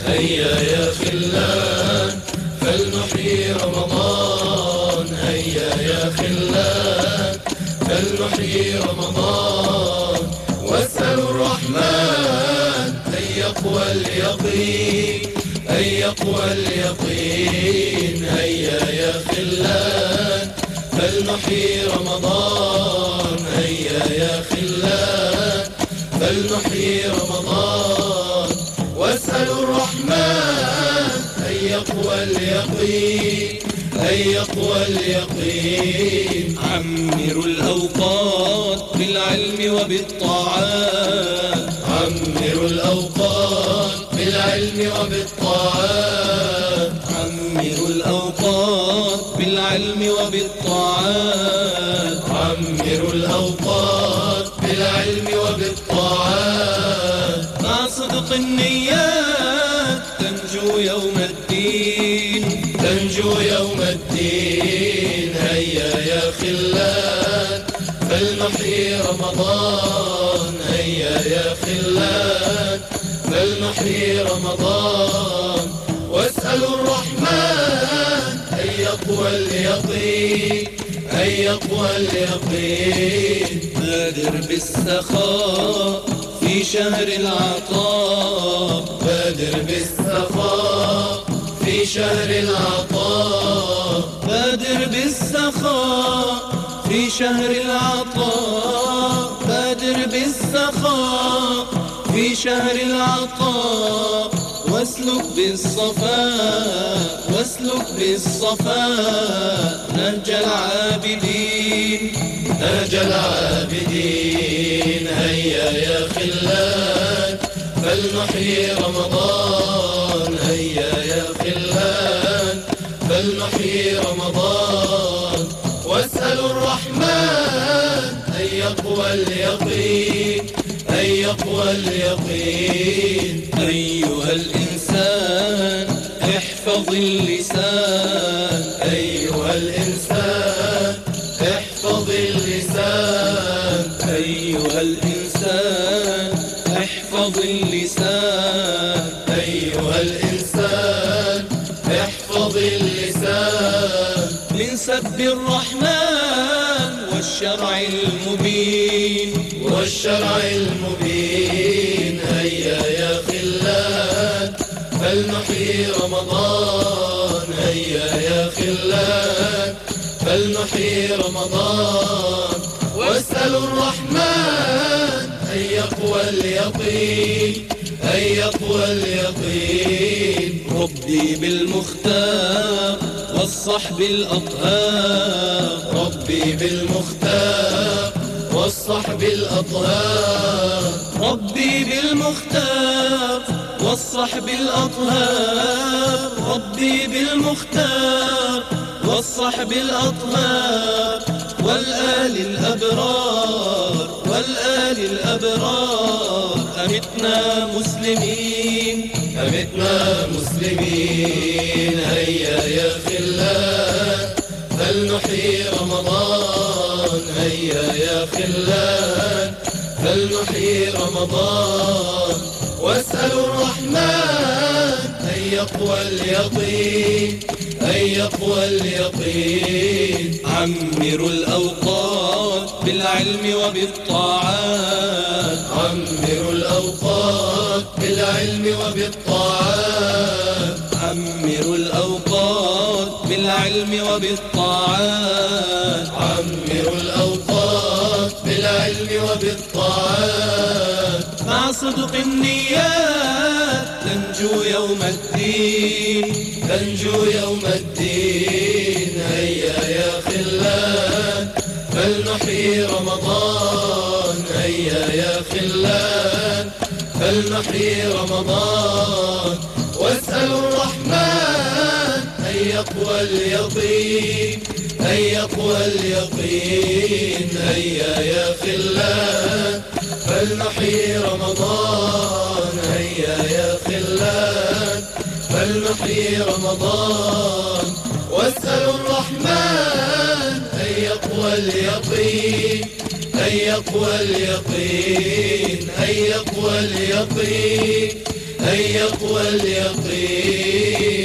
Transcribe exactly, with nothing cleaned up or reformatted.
هيا يا خلان فلنحيي رمضان، هيا يا خلان فلنحيي رمضان، واسألوا الرحمن أن يقوى اليقين، أن يقوى اليقين. هيا يا خلان فلنحيي رمضان، هيا يا خلان فلنحيي رمضان، واسألوا الرحمن أن يقوى اليقين، أن يقوى اليقين. عمروا الأوقات بالعلم وبالطاعات، عمروا الأوقات بالعلم وبالطاعات، عمروا الأوقات بالعلم وبالطاعات، عمروا الأوقات بالعلم وبالطاعات. مع صدق النيات تنجو يوم الدين، تنجو يوم الدين. هيا يا خلان فلنحيي رمضان، هيا يا خلان فلنحيي رمضان، واسألوا الرحمن أن يقوى اليقين، أن يقوى اليقين. بادر بالسخاء في شهر العطاء، بادر بالسخاء في شهر العطاء، بادر بالسخاء في شهر العطاء، بادر بالسخاء في شهر العطاء، واسلك بالصفاء، واسلك بالصفاء نهج العابدين، نهج العابدين. هيا يا خلان فلنحيي رمضان، هيا يا خلان فلنحيي رمضان، واسألوا الرحمن أن يقوى اليقين، أن يقوى اليقين. أيها الإنسان احفظ اللسان، أيها الإنسان احفظ اللسان، أيها الإنسان احفظ اللسان، أيها الإنسان احفظ اللسان. من سب الرحمن والشرع المبين، والشرع المبين. هيا يا خلان فلنحيي رمضان، هيا يا خلان فلنحيي رمضان، واسألوا الرحمن أن يقوى اليقين، أن يقوى اليقين. ربي بالمختار والصحب الأطهار، ربي بالمختار والصحب الأطهار، ربي بالمختار والصحب الأطهار، ربي بالمختار والصحب الأطهار، والآل الأبرار، والآل الأبرار. أمتنا مسلمين، أمتنا مسلمين. هيا يا خلان فلنحيي رمضان، هيا يا خلان فلنحيي رمضان، واسألوا الرحمن أن يقوى اليقين، أن يقوى اليقين. عمروا الأوقات بالعلم وبالطاعات، عمروا الأوقات بالعلم وبالطاعات، عمروا الأوقات بالعلم وبالطاعات، عمروا الأوقات بالعلم وبالطاعات. مع صدق النيات تنجو يوم الدين، تنجو يوم الدين. هيا يا خلان فلنحيي رمضان، هيا يا خلان فلنحيي رمضان، واسألوا الرحمن أن يقوى اليقين، أن يقوى اليقين. هيا يا خلان فلنحيي رمضان، هيا يا خلان فلنحيي رمضان، واسألوا الرحمن أن يقوى اليقين، أن يقوى اليقين، أن يقوى اليقين، هيا يقوى اليقين